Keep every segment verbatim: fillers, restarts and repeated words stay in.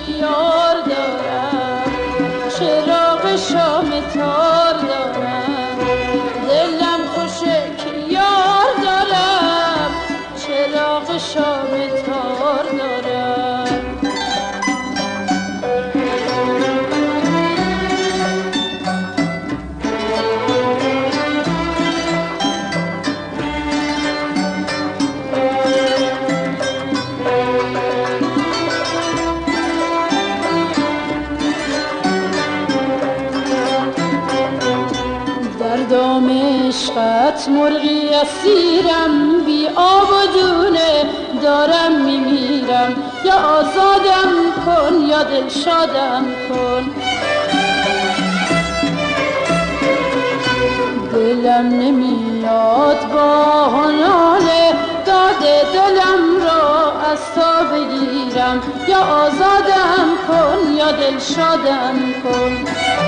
که یار دارم، چراغ شام تار دارم. دلم خوشه که یار دارم، چراغ شام تار دارم. دام عشقت مرغی اسیرم، بی آب و دونه دارم میمیرم. یا آزادم کن یا دلشادم کن. دلم نمیاد با هنانه داد دلم را از تا بگیرم. یا آزادم کن یا دلشادم کن.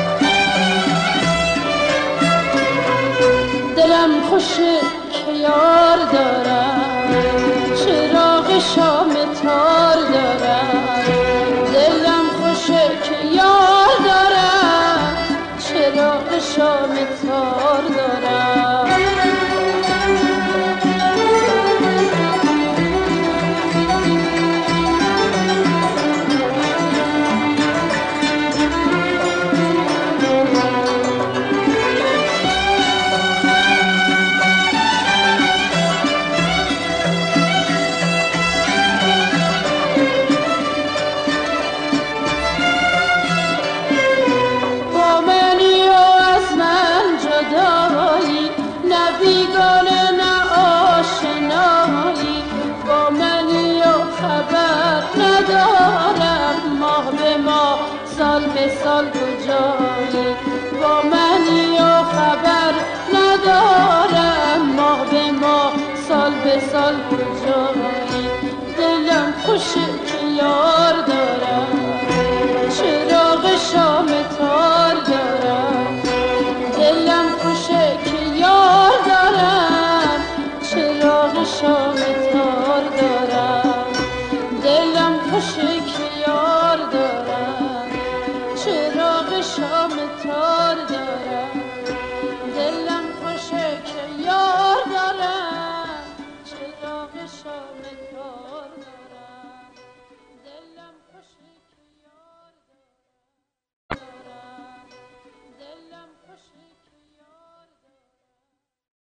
دلم خوشه که یار دارم، چراغ شام تار دارم. دلم خوشه که یار دارم، چراغ شام تار دارم. بیگانه نه آشنایی، با منی و خبر ندارم. ماه به ماه سال به سال کجایی، با منی و خبر ندارم. ماه به ماه سال به سال کجایی. دلم خوشه که یار دارم، چراغ شام تار دارم. دلم خوشه که یار دارم، چراغ شام تار دارم. دلم خوشه که یار دارم، چراغ شام تار دارم. دلم خوشه که یار دارم، چراغ شام تار